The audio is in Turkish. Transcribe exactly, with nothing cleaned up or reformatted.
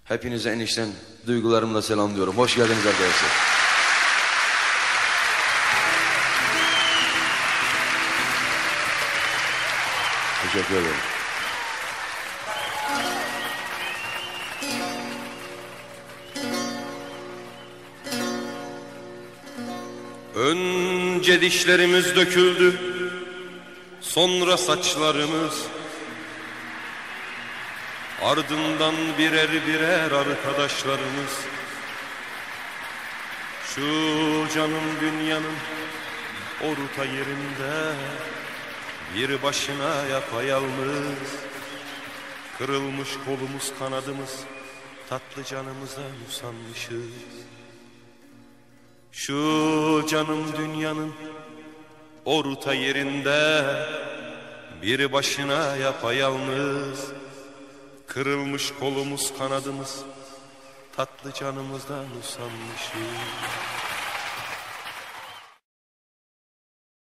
Hepinize en içten duygularımla selamlıyorum. Hoş geldiniz arkadaşlar. Teşekkür ederim. Önce dişlerimiz döküldü, sonra saçlarımız, ardından birer birer arkadaşlarımız. Şu canım dünyanın orta yerinde, bir başına yapayalnız, kırılmış kolumuz kanadımız, tatlı canımıza usanmışız. Şu canım dünyanın orta yerinde, bir başına yapayalnız, kırılmış kolumuz kanadımız, tatlı canımızdan usanmışız.